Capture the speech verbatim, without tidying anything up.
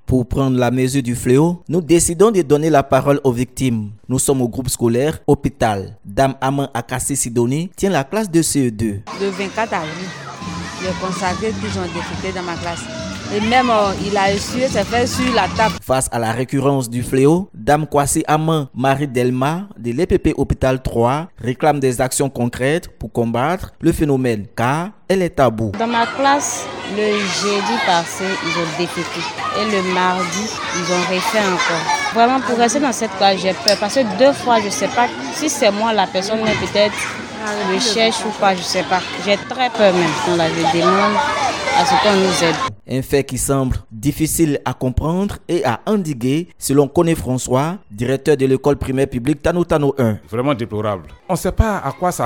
Pour prendre la mesure du fléau, nous décidons de donner la parole aux victimes. Nous sommes au groupe scolaire Hôpital. Dame Aman Akassi Sidoni tient la classe de C E deux. Le vingt-quatre avril, j'ai constaté qu'ils ont déféqué dans ma classe. Et même euh, il a essuyé ses fesses sur la table. Face à la récurrence du fléau, Dame Kwasi Aman, Marie Delma de l'E P P Hôpital trois, réclame des actions concrètes pour combattre le phénomène car elle est tabou. Dans ma classe, le jeudi passé, ils ont déféqué. Et le mardi, ils ont refait encore. Vraiment, pour rester dans cette classe, j'ai peur. Parce que deux fois, je ne sais pas si c'est moi la personne, mais peut-être je cherche ou pas, je ne sais pas. J'ai très peur même. On la demande à ce qu'on nous aide. Un fait qui semble difficile à comprendre et à endiguer, selon Koné François, directeur de l'école primaire publique Tano Tano un. Vraiment déplorable. On ne sait pas à quoi ça